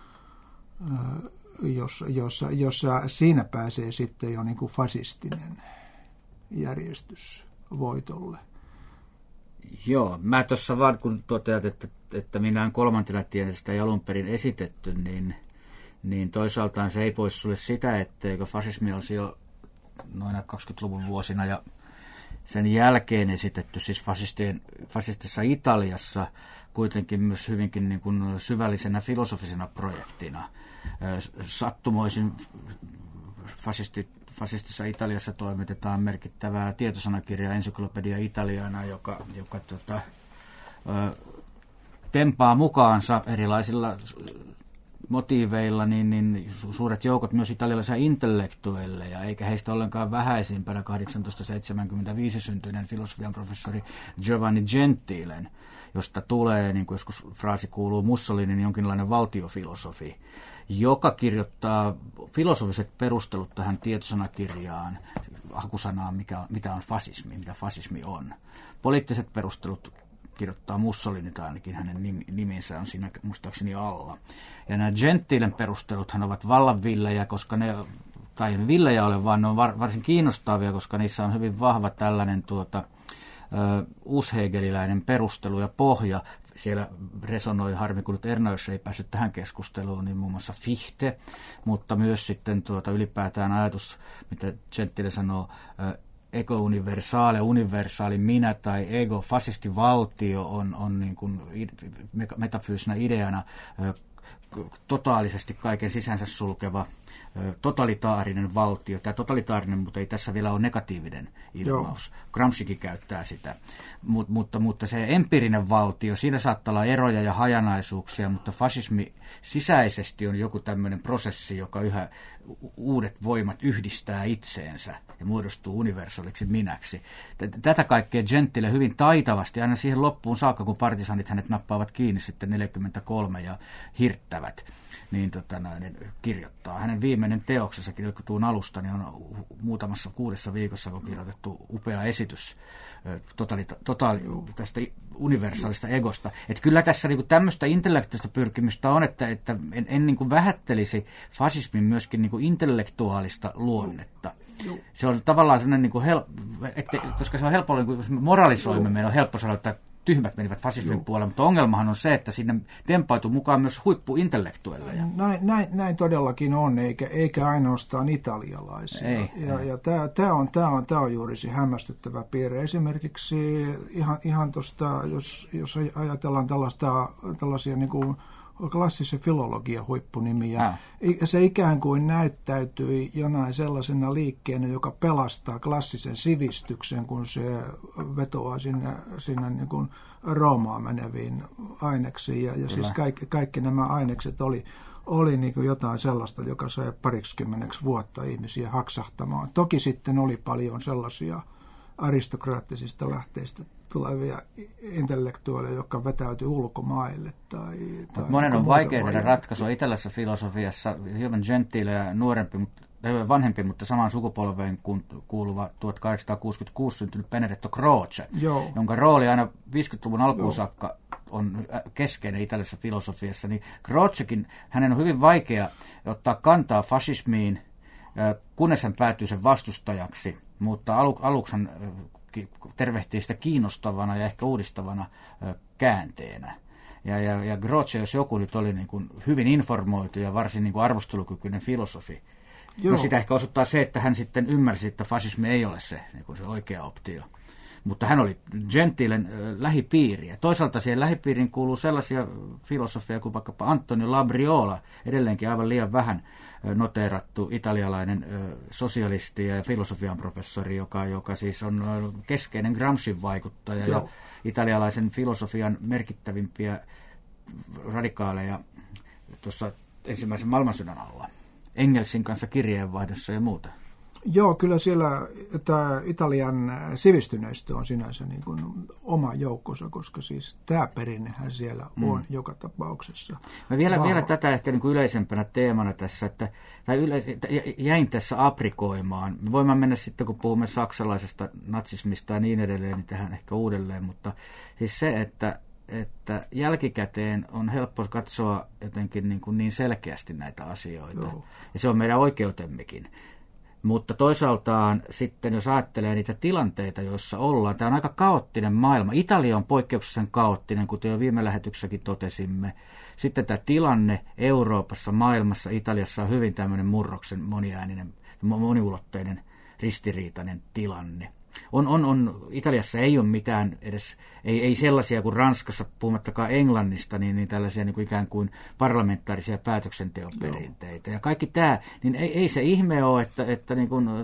jossa, jossa, jossa siinä pääsee sitten jo niin kuin fasistinen järjestys voitolle. Joo, mä tuossa vaan kun toteat, että, että minä kolmantena tienä sitä ei alun perin esitetty, niin, niin toisaaltaan se ei pois sulle sitä, etteikö fasismi olisi jo noina kaksikymmentäluvun vuosina ja sen jälkeen esitetty, siis fasistissa Italiassa kuitenkin myös hyvinkin niin kuin syvällisenä filosofisena projektina. Sattumoisin fasisti, fasistissa Italiassa toimitetaan merkittävää tietosanakirjaa Encyclopedia Italiana, joka, joka tota, tempaa mukaansa erilaisilla motiiveilla niin, niin suuret joukot myös italialaisia intellektuelleja, eikä heistä ollenkaan vähäisimpänä tuhatkahdeksansataaseitsemänkymmentäviisi syntyinen filosofian professori Giovanni Gentilen, josta tulee, niin kuin joskus fraasi kuuluu, Mussolinin jonkinlainen valtiofilosofi, joka kirjoittaa filosofiset perustelut tähän tietosanakirjaan, hakusanaan, mikä on, mitä on fasismi, mitä fasismi on. Poliittiset perustelut kirjoittaa Mussolini, tai ainakin hänen niminsä on siinä muistaakseni alla. Ja nämä Gentilen perusteluthan ovat vallanvillejä, koska ne, tai villejä ole, vaan ne on varsin kiinnostavia, koska niissä on hyvin vahva tällainen tuota, uushegeliläinen perustelu ja pohja. Siellä resonoi, harmi kun nyt Ernäys ei päässyt tähän keskusteluun, niin muun muassa Fichte, mutta myös sitten tuota ylipäätään ajatus, mitä Gentile sanoo, ego universale, universaali minä tai ego, fasistivaltio on, on niin kuin metafyysinä ideana totaalisesti kaiken sisänsä sulkeva totalitaarinen valtio. Tämä totalitaarinen, mutta ei tässä vielä ole negatiivinen ilmaus. Joo. Gramscikin käyttää sitä. Mut, mutta, mutta se empiirinen valtio, siinä saattaa olla eroja ja hajanaisuuksia, mutta fasismi sisäisesti on joku tämmöinen prosessi, joka yhä uudet voimat yhdistää itseensä ja muodostuu universaaliksi minäksi. Tätä kaikkea Gentile hyvin taitavasti, aina siihen loppuun saakka, kun partisanit hänet nappaavat kiinni sitten neljäkymmentäkolme ja hirttävät, niin tota, näin, kirjoittaa. Hänen viimeinen teoksensa neljäkymmentäluvun alusta niin on muutamassa kuudessa viikossa on kirjoitettu upea esitys totaali, totaali, tästä universaalista egosta. Et kyllä tässä niin kuin tämmöistä intellektuaalista pyrkimystä on, että, että en, en niin kuin vähättelisi fasismin myöskin niin kuin intellektuaalista luonnetta. Se on tavallaan sellainen, niin kuin hel, että, koska se on helppo, niin kuin moralisoimme, meidän on helppo sanoa, että tyhmät menivät fasismin puolelle, mutta ongelmahan on se, että sinne tempautui mukaan myös huippuintellektuelleja. Näin, näin, näin todellakin on, eikä, eikä ainoastaan italialaisia. Ei, ja ei. ja tämä, tämä, on, tämä, on, tämä on juuri se hämmästyttävä piirre. Esimerkiksi ihan, ihan tuosta, jos, jos ajatellaan tällaista, tällaisia niin kuin klassisen filologian huippunimiä, ah. se ikään kuin näyttäytyi jonain sellaisena liikkeenä, joka pelastaa klassisen sivistyksen, kun se vetoaa sinne, sinne niin kuin Roomaan meneviin aineksiin. Ja, ja siis kaikki, kaikki nämä ainekset oli, oli niin kuin jotain sellaista, joka sai parikymmentäksi vuotta ihmisiä haksahtamaan. Toki sitten oli paljon sellaisia aristokraattisista lähteistä tulevia intellektuaaleja, jotka vetäytyi ulkomaille. Tai, tai monen on vaikea tehdä ratkaisua itäläisessä filosofiassa. Hieman Gentile ja nuorempi, mutta vanhempi, mutta samaan sukupolveen kuuluva tuhatkahdeksansataakuusikymmentäkuusi syntynyt Benedetto Croce, Joo. jonka rooli aina viisikymmentäluvun alkuun Joo. saakka on keskeinen itäläisessä filosofiassa. Niin Crocekin, hänen on hyvin vaikea ottaa kantaa fasismiin, kunnes hän päätyy sen vastustajaksi, mutta alu, aluksi hän tervehtii sitä kiinnostavana ja ehkä uudistavana käänteenä. Ja, ja, ja Croce, jos joku nyt oli niin kuin hyvin informoitu ja varsin niin kuin arvostelukykyinen filosofi, no sitä ehkä osoittaa se, että hän sitten ymmärsi, että fasismi ei ole se, niin kuin se oikea optio. Mutta hän oli Gentilen lähipiiri. Ja toisaalta siihen lähipiiriin kuuluu sellaisia filosofia kuin vaikkapa Antonio Labriola, edelleenkin aivan liian vähän noteerattu italialainen sosialisti ja filosofian professori, joka, joka siis on keskeinen Gramscin vaikuttaja Joo. ja italialaisen filosofian merkittävimpiä radikaaleja tuossa ensimmäisen maailmansodan alla. Engelsin kanssa kirjeenvaihdossa ja muuta. Joo, kyllä siellä tämä Italian sivistyneistö on sinänsä niin kuin oma joukkonsa, koska siis tämä perinnehän siellä on mm. joka tapauksessa. Mä vielä, vielä tätä ehkä niin kuin yleisempänä teemana tässä, että tai yleis, jäin tässä aprikoimaan. Me voimme mennä sitten, kun puhumme saksalaisesta natsismista ja niin edelleen, niin tähän ehkä uudelleen, mutta siis se, että että jälkikäteen on helppo katsoa jotenkin niin, kuin niin selkeästi näitä asioita. Joo. Ja se on meidän oikeutemmekin. Mutta toisaaltaan sitten, jos ajattelee niitä tilanteita, joissa ollaan, tämä on aika kaoottinen maailma. Italia on poikkeuksellisen kaoottinen, kuten jo viime lähetyksessäkin totesimme. Sitten tämä tilanne Euroopassa, maailmassa, Italiassa on hyvin tämmöinen murroksen moniääninen, moniulotteinen, ristiriitainen tilanne. On, on, on, Italiassa ei ole mitään edes, ei, ei sellaisia kuin Ranskassa, puhumattakaan Englannista, niin, niin tällaisia niin kuin ikään kuin parlamentaarisia päätöksenteon perinteitä. Ja kaikki tämä, niin ei, ei se ihme ole, että, että niin kuin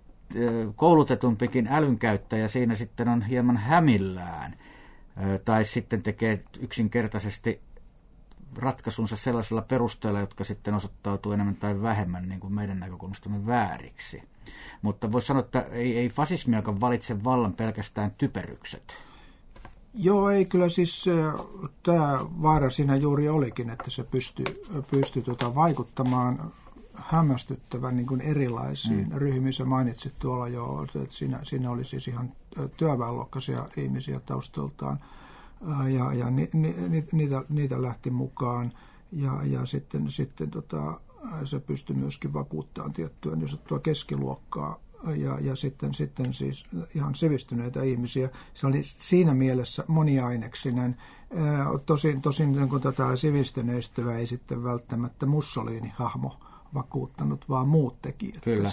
koulutetumpikin älynkäyttäjä siinä sitten on hieman hämillään. Tai sitten tekee yksinkertaisesti ratkaisunsa sellaisilla perusteilla, jotka sitten osoittautuu enemmän tai vähemmän niin kuin meidän näkökulmastamme vääriksi. Mutta voisi sanoa, että ei, ei fasismiakaan valitse vallan pelkästään typerykset. Joo, ei kyllä siis tämä vaara siinä juuri olikin, että se pystyi, pystyi tuota vaikuttamaan hämmästyttävän niin kuin erilaisiin mm. ryhmiin. Sä mainitsit tuolla jo, että siinä, siinä oli siis ihan työväenluokkaisia ihmisiä taustaltaan. Ja, ja ni, ni, niitä, niitä lähti mukaan ja, ja sitten, sitten tota, se pystyi myöskin vakuuttamaan tiettyä niin sanottua keskiluokkaa ja, ja sitten, sitten siis ihan sivistyneitä ihmisiä. Se oli siinä mielessä moniaineksinen. Tosin, tosin niin kuin tätä sivistyneistöä ei sitten välttämättä Mussolini-hahmo vakuuttanut, vaan muut tekijät. Kyllä,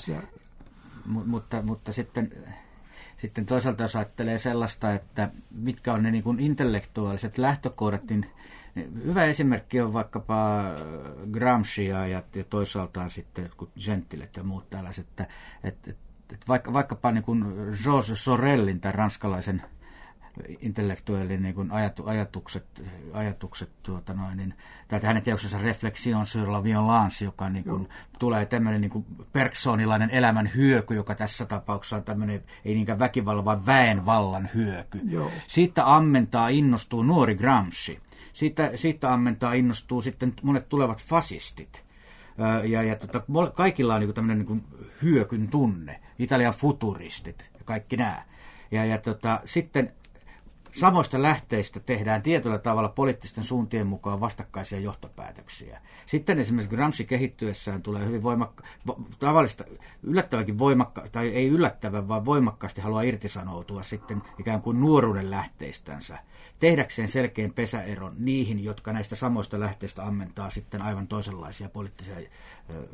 M- mutta, mutta sitten... Sitten toisaalta jos ajattelee sellaista, että mitkä on ne niin kuin intellektuaaliset lähtökohdat, niin hyvä esimerkki on vaikkapa Gramscia ja toisaalta sitten jotkut Gentilet ja muut tällaiset, että, että, että vaikka, vaikkapa niin kuin Georges Sorellin tai ranskalaisen intellektuellin niin kuin ajatu, ajatukset, ajatukset tuota noin, niin, tai hänen teoksensa Reflexion sur la violence, joka niin kuin, tulee tämmöinen niin kuin Bergsonilainen elämän hyöky, joka tässä tapauksessa on tämmöinen, ei niinkään väkivallan, vaan väenvallan hyöky. Joo. Siitä ammentaa innostuu nuori Gramsci. Siitä, siitä ammentaa innostuu sitten monet tulevat fasistit. Ja, ja tota, kaikilla on niin kuin tämmöinen niin kuin hyökyn tunne. Italian futuristit ja kaikki nämä. Ja, ja tota, sitten samoista lähteistä tehdään tietyllä tavalla poliittisten suuntien mukaan vastakkaisia johtopäätöksiä. Sitten esimerkiksi Gramsci kehittyessään tulee hyvin voimakka, tavallista, yllättävänkin voimakka, tai ei yllättävän, vaan voimakkaasti haluaa irtisanoutua sitten ikään kuin nuoruuden lähteistänsä, tehdäkseen selkeän pesäeron niihin, jotka näistä samoista lähteistä ammentaa sitten aivan toisenlaisia poliittisia ö,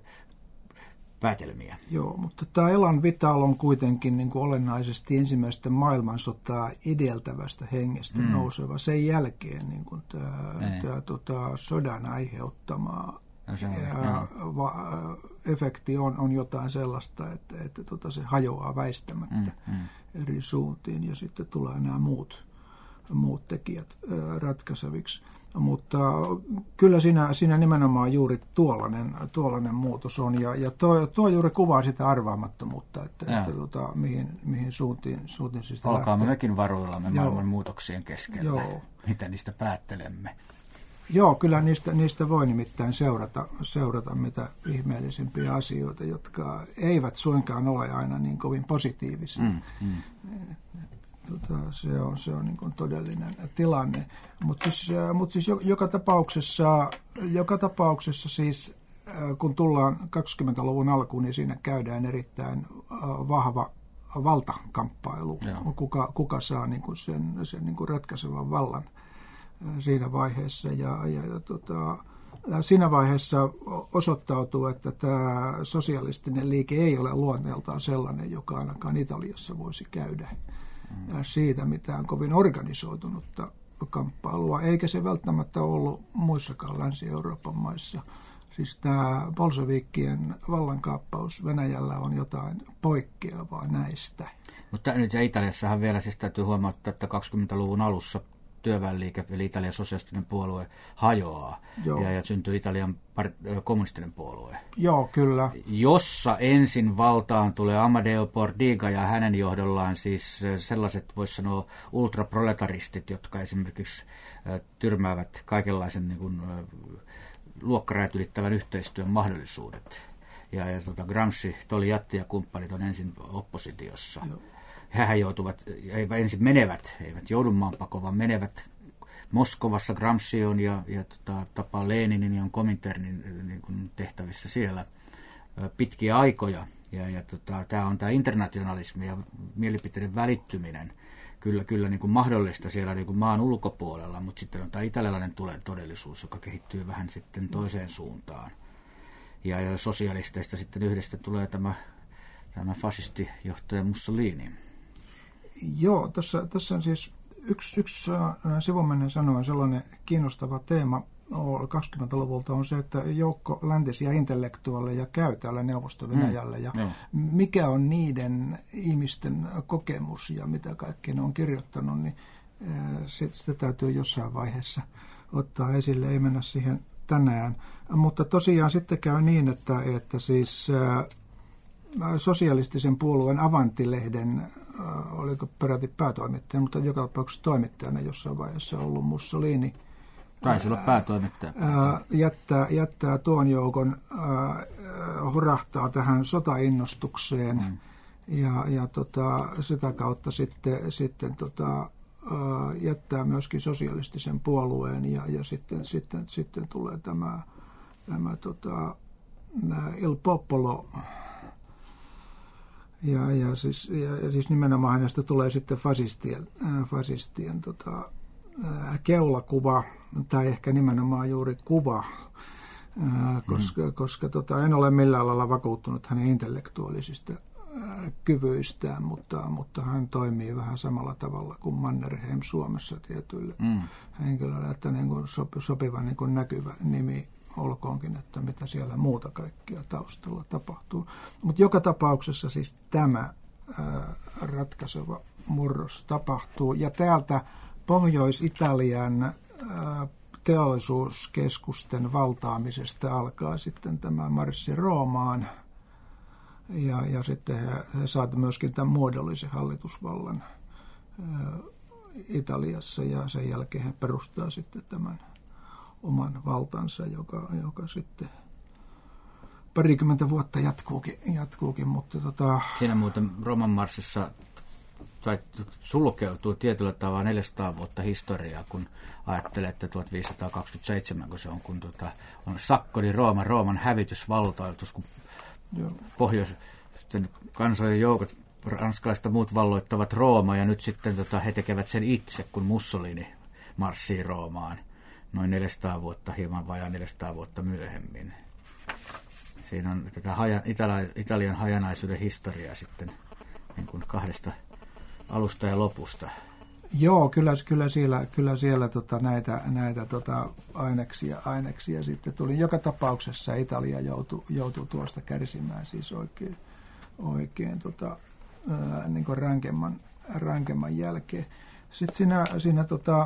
päätelmiä. Joo, mutta tämä Elan Vital on kuitenkin niin kuin olennaisesti ensimmäistä maailmansotaa edeltävästä hengestä mm. nouseva. Sen jälkeen niin kuin tämä, tämä tota, sodan aiheuttama no, se, ja, va, efekti on, on jotain sellaista, että, että tota, se hajoaa väistämättä mm, mm. eri suuntiin ja sitten tulee nämä muut, muut tekijät ää, ratkaiseviksi. Mutta kyllä siinä, siinä nimenomaan juuri tuollainen, tuollainen muutos on, ja, ja tuo, tuo juuri kuvaa sitä arvaamattomuutta, että, että tuota, mihin, mihin suuntiin, suuntiin siis lähtee. Olkaamme mekin varuillamme maailman muutoksien keskellä, Joo. mitä niistä päättelemme. Joo, kyllä niistä, niistä voi nimittäin seurata, seurata mitä ihmeellisimpiä asioita, jotka eivät suinkaan ole aina niin kovin positiivisia. Mm, mm. Tota, se on, se on niin kuin todellinen tilanne. Mutta siis, mut siis joka, tapauksessa, joka tapauksessa siis, kun tullaan kaksikymmentäluvun alkuun, niin siinä käydään erittäin vahva valtakamppailu. Kuka, kuka saa niin kuin sen, sen niin kuin ratkaisevan vallan siinä vaiheessa. Ja, ja, ja tota, siinä vaiheessa osoittautuu, että tämä sosialistinen liike ei ole luonteeltaan sellainen, joka ainakaan Italiassa voisi käydä siitä mitään kovin organisoitunutta kamppailua, eikä se välttämättä ollut muissakaan Länsi-Euroopan maissa. Siis tämä bolshevikkien vallankaappaus Venäjällä on jotain poikkeavaa näistä. Mutta nyt ja Italiassahan vielä siis täytyy huomata, että kaksikymmentäluvun alussa työväenliike, eli Italian sosialistinen puolue, hajoaa ja, ja syntyy Italian part- kommunistinen puolue. Joo, kyllä. Jossa ensin valtaan tulee Amadeo Bordiga ja hänen johdollaan siis sellaiset, voisi sanoa, ultraproletaristit, jotka esimerkiksi tyrmäävät kaikenlaisen niin kuin, luokkarajat ylittävän yhteistyön mahdollisuudet. Ja, ja tuota, Gramsci, Togliatti ja kumppanit on ensin oppositiossa. Joo. Hehän joutuvat, ensin menevät, eivät joudu maanpakoon, vaan menevät Moskovassa Gramscion ja, ja tota, tapaa Leninin ja Kominternin niin kuin tehtävissä siellä pitkiä aikoja. Ja, ja tota, tämä on tämä internationalismi ja mielipiteiden välittyminen kyllä, kyllä niin kuin mahdollista siellä niin kuin maan ulkopuolella, mutta sitten on tämä italialainen todellisuus, joka kehittyy vähän sitten toiseen suuntaan. Ja, ja sosialisteista sitten yhdestä tulee tämä, tämä fasistijohtaja Mussolini. Joo, tässä, tässä on siis yksi, yksi sivumennen sanoen sellainen kiinnostava teema kaksikymmentäluvulta on se, että joukko läntisiä intellektuaaleja käy täällä Neuvosto-Venäjällä ja mm, mikä on niiden ihmisten kokemus ja mitä kaikki ne on kirjoittanut, niin sitä täytyy jossain vaiheessa ottaa esille, ei mennä siihen tänään. Mutta tosiaan sitten käy niin, että, että siis sosialistisen puolueen Avanti-lehden, oliko peräti päätoimittaja, mutta joka tapauksessa toimittajana jossain vaiheessa ollut Mussolini, taisi olla päätoimittaja. Jättää, jättää tuon joukon, ää, hurahtaa tähän sotainnostukseen mm. ja, ja tota, sitä kautta sitten, sitten tota, ää, jättää myöskin sosialistisen puolueen ja, ja sitten, sitten, sitten tulee tämä, tämä tota, Il Popolo. Ja, ja, siis, ja, ja siis nimenomaan hänestä tulee sitten fasistien, ää, fasistien tota, ää, keulakuva, tai ehkä nimenomaan juuri kuva, ää, koska, mm. koska tota, en ole millään lailla vakuuttunut hänen intellektuaalisista ää, kyvyistään, mutta, mutta hän toimii vähän samalla tavalla kuin Mannerheim Suomessa tietyille mm. henkilöille, että niin kuin sopi, sopiva niin kuin näkyvä nimi olkoonkin, että mitä siellä muuta kaikkea taustalla tapahtuu. Mutta joka tapauksessa siis tämä ää, ratkaiseva murros tapahtuu. Ja täältä Pohjois-Italian ää, teollisuuskeskusten valtaamisesta alkaa sitten tämä marssi Roomaan. Ja, ja sitten he, he saavat myöskin tämän muodollisen hallitusvallan ää, Italiassa ja sen jälkeen he perustaa sitten tämän oman valtansa, joka, joka sitten parikymmentä vuotta jatkuukin, jatkuukin mutta tota... Siinä muuten Rooman marssissa tai sulkeutuu tietyllä tavalla neljäsataa vuotta historiaa, kun ajattelee, että tuhatviisisataakaksikymmentäseitsemän, kun se on, kun tota, on Sakkoni Rooma, Rooman hävitysvaltoitus, kun pohjois kansojen joukot, ranskalaiset muut valloittavat Rooma, ja nyt sitten tota, he tekevät sen itse, kun Mussolini marssii Roomaan noin neljäsataa vuotta, hieman vajaa neljäsataa vuotta myöhemmin. Siinä on tätä haja, Italian hajanaisuuden historiaa sitten niin kuin kahdesta alusta ja lopusta. Joo, kyllä, kyllä siellä, kyllä siellä tota, näitä, näitä tota, aineksia, aineksia sitten tuli. Joka tapauksessa Italia joutui, joutui tuosta kärsimään siis oikein, oikein tota, ää, niin kuin rankemman, rankemman jälkeen. Sitten siinä, siinä tota,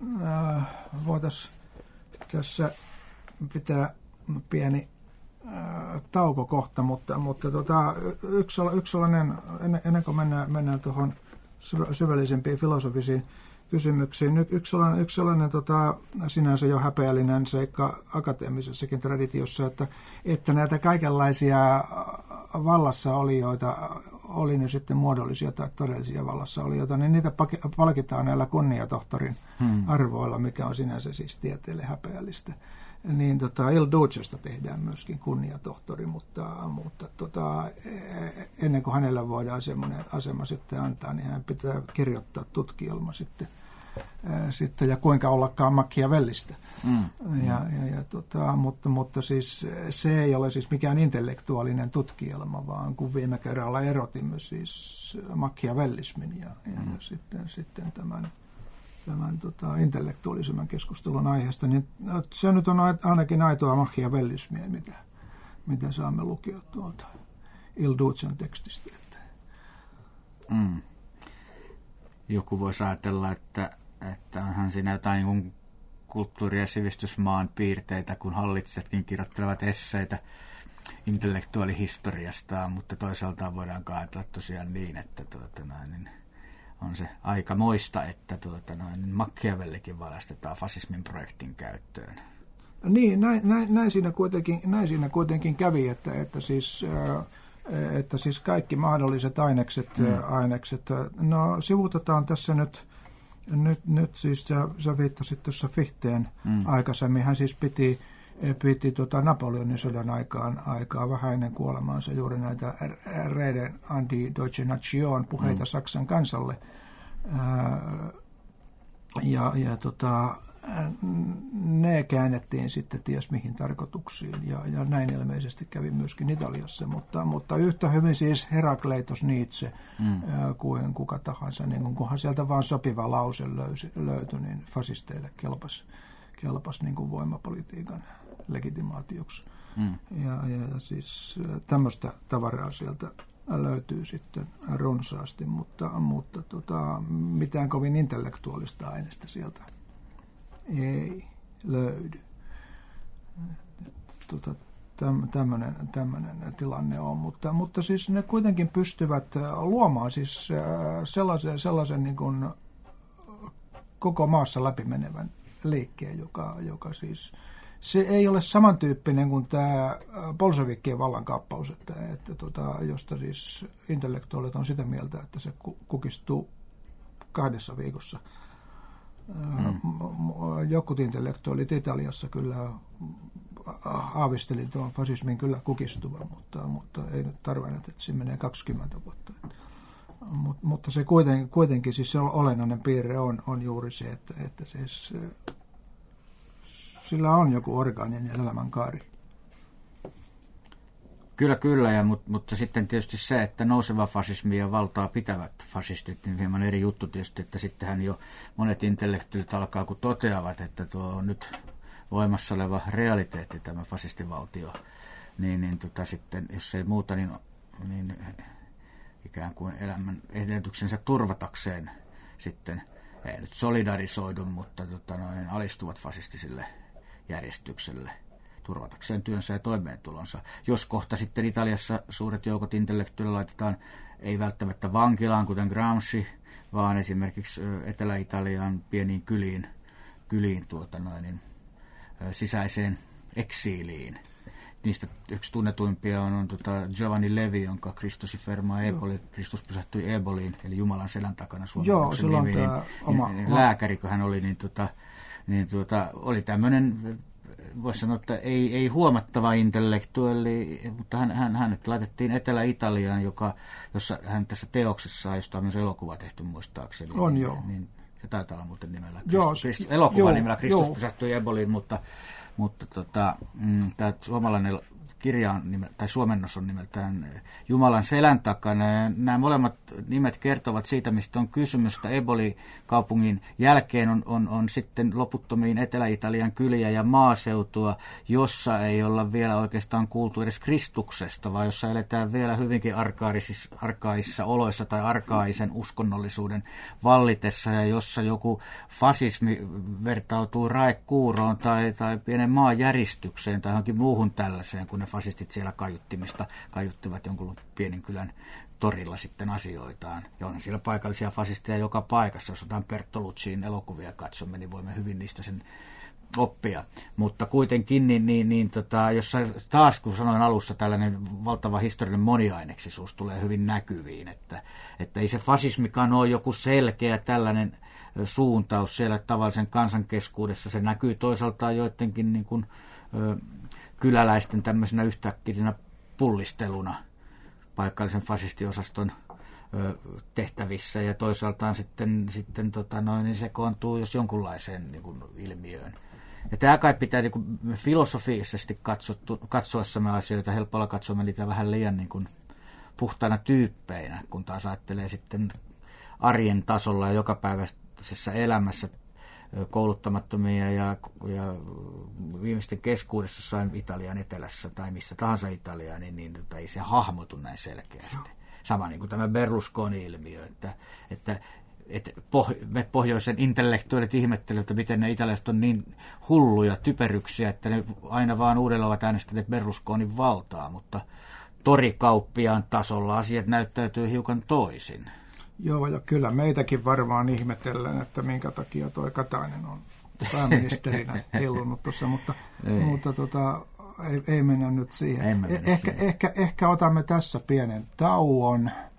voitaisiin tässä pitää pieni ää, tauko kohta, mutta, mutta tota, yksi, yksi sellainen, ennen kuin mennään, mennään tuohon syvällisempiin filosofisiin kysymyksiin, yksi sellainen, yksi sellainen tota, sinänsä jo häpeällinen seikka akateemisessakin traditiossa, että, että näitä kaikenlaisia vallassa olijoita, oli ne sitten muodollisia tai todellisia vallassa olijoita, niin niitä palkitaan näillä kunniatohtorin hmm. arvoilla, mikä on sinänsä siis tieteelle häpeällistä. Niin tota, Il Ducesta tehdään myöskin kunniatohtori, mutta, mutta tota, ennen kuin hänellä voidaan semmoinen asema sitten antaa, niin hän pitää kirjoittaa tutkielma sitten, ää, sitten ja kuinka ollakaan Machiavellista. Mm. Ja, ja, ja, tota, mutta, mutta siis se ei ole siis mikään intellektuaalinen tutkielma, vaan kun viime kerralla erotimme siis Machiavellismin ja, ja, mm. ja sitten, sitten tämän tämän tota, intellektuaalisemman keskustelun aiheesta, niin se nyt on ainakin aitoa machiavellismia, mitä, mitä saamme lukea tuolta Il Ducen tekstistä. Mm. Joku voisi ajatella, että, että onhan siinä jotain niin kulttuuri- ja sivistysmaan piirteitä, kun hallitsijatkin kirjoittelevat esseitä intellektuaalihistoriastaan, mutta toisaalta voidaan ajatella tosiaan niin, että tuota, niin on se aika moista, että tuota, noin, Machiavellikin valaistetaan fasismin projektin käyttöön. Niin, näin, näin, näin, siinä, kuitenkin, näin siinä kuitenkin kävi, että, että, siis, että siis kaikki mahdolliset ainekset, mm. ainekset no sivutetaan tässä nyt, nyt, nyt siis sä, sä viittasit tuossa Fichteen mm. aikaisemmin, hän siis piti piti tota Napoleonin sodan aikaan, aikaa vähän ennen kuolemaansa juuri näitä Reden an die Deutsche Nation puheita mm. Saksan kansalle. Ja, ja tota, ne käännettiin sitten ties mihin tarkoituksiin, ja, ja näin ilmeisesti kävi myöskin Italiassa, mutta, mutta yhtä hyvin siis Herakleitos Nietzsche mm. kuin kuka tahansa, niin kunhan sieltä vaan sopiva lause löysi, löytyi, niin fasisteille kelpasi, kelpasi niin kuin voimapolitiikan legitimaatioksi. Mm. Ja, ja siis tämmöistä tavaraa sieltä löytyy sitten runsaasti, mutta, mutta tota, mitään kovin intellektuaalista aineesta sieltä ei löydy. Tota, tämmöinen, tämmöinen tilanne on, mutta, mutta siis ne kuitenkin pystyvät luomaan siis sellaisen, sellaisen niin kuin koko maassa läpimenevän liikkeen, joka, joka siis se ei ole samantyyppinen kuin tämä bolshevikkien vallankaappaus, että, että tota, josta siis intellektuaalit on sitä mieltä, että se kukistuu kahdessa viikossa. Mm. Jokut intellektuaalit Italiassa kyllä aavisteli tuon fasismin kyllä kukistuvan, mutta, mutta ei nyt tarvinnut, että siinä menee kaksikymmentä vuotta. Mut, mutta se kuitenkin, kuitenkin siis se olennainen piirre on, on juuri se, että, että siis sillä on joku orgaaninen elämänkaari. Kyllä, kyllä, ja, mutta, mutta sitten tietysti se, että nouseva fasismi ja valtaa pitävät fasistit, niin hieman eri juttu tietysti, että sittenhän jo monet intellektuaalit alkaa, kun toteavat, että tuo on nyt voimassa oleva realiteetti, tämä fasistivaltio, niin, niin tota, sitten, jos ei muuta, niin, niin ikään kuin elämän edellytyksensä turvatakseen sitten, ei nyt solidarisoidu, mutta tota, noin, alistuvat fasistisille järjestykselle turvatakseen työnsä ja toimeentulonsa. Jos kohta sitten Italiassa suuret joukot intellektuille laitetaan ei välttämättä vankilaan, kuten Gramsci, vaan esimerkiksi Etelä-Italian pieniin kyliin, kyliin tuota noin, niin, sisäiseen eksiiliin. Niistä yksi tunnetuimpia on, on tota Giovanni Levi, jonka Christus ferma eboli, Kristus pysähtyi eboliin, eli Jumalan selän takana suomalaisen nimi, niin, oma, niin, lääkärikö hän oli, niin, tota, niin tota, oli tämmöinen, voisi sanoa, että ei, ei huomattava intellektuelli, mutta hän, hän, hänet laitettiin Etelä-Italiaan, joka, jossa hän tässä teoksessa, josta on myös elokuva tehty muistaakseni. On niin, joo. Niin, se taitaa olla muuten nimellä. Joo, Kristus, elokuvan nimellä Kristus pysähtyi eboliin, mutta Mutta tota, mm, tämä suomalainen kirja tai suomennos on nimeltään Jumalan selän takana. Ja nämä molemmat nimet kertovat siitä, mistä on kysymys. Eboli-kaupungin jälkeen on, on, on sitten loputtomiin Etelä-Italian kyliä ja maaseutua, jossa ei olla vielä oikeastaan kuultu edes Kristuksesta, vaan jossa eletään vielä hyvinkin arkaisissa oloissa tai arkaisen uskonnollisuuden vallitessa, ja jossa joku fasismi vertautuu raekuuroon tai, tai pienen maanjäristykseen tai johonkin muuhun tällaiseen, kun ne fasistit siellä kaiuttimista kaiuttivat jonkun pienen kylän torilla sitten asioitaan. Ja on siellä paikallisia fasisteja joka paikassa. Jos otetaan Bertolucciin elokuvia katsomme, niin voimme hyvin niistä sen oppia. Mutta kuitenkin, niin, niin, niin tota, jos taas kun sanoin alussa, tällainen valtava historiallinen moniaineksisuus tulee hyvin näkyviin, että, että ei se fasismikaan ole joku selkeä tällainen suuntaus siellä tavallisen kansan keskuudessa. Se näkyy toisaalta joidenkin niin kuin, ö, kyläläisten tämmöisenä yhtäkkisenä pullisteluna paikallisen fasistiosaston ö, tehtävissä, ja toisaaltaan sitten, sitten tota noin, niin sekoontuu jos jonkunlaiseen niin kuin ilmiöön. Ja tämä kai pitää niin kuin filosofisesti katsottu, katsoessamme asioita, helpolla katsomme niitä vähän liian niin kuin puhtaina tyyppeinä, kun taas ajattelee sitten arjen tasolla ja jokapäiväisessä elämässä kouluttamattomia ja, ja viimeisten keskuudessa jossain Italian etelässä tai missä tahansa Italiaa, niin, niin tota, ei se hahmotu näin selkeästi. Sama niin kuin tämä Berlusconi-ilmiö, että, että, että poh- me pohjoisen intellektuaalit ihmettelevät, että miten ne italialaiset on niin hulluja typeryksiä, että ne aina vaan uudelleen ovat äänestäneet Berlusconin valtaa, mutta torikauppiaan tasolla asiat näyttäytyy hiukan toisin. Joo, ja kyllä meitäkin varmaan ihmetellään, että minkä takia toi Katainen on pääministerinä heilunut tuossa, mutta, mutta tota, ei, ei mennä nyt siihen. Mennä ehkä, siihen. Ehkä, ehkä otamme tässä pienen tauon.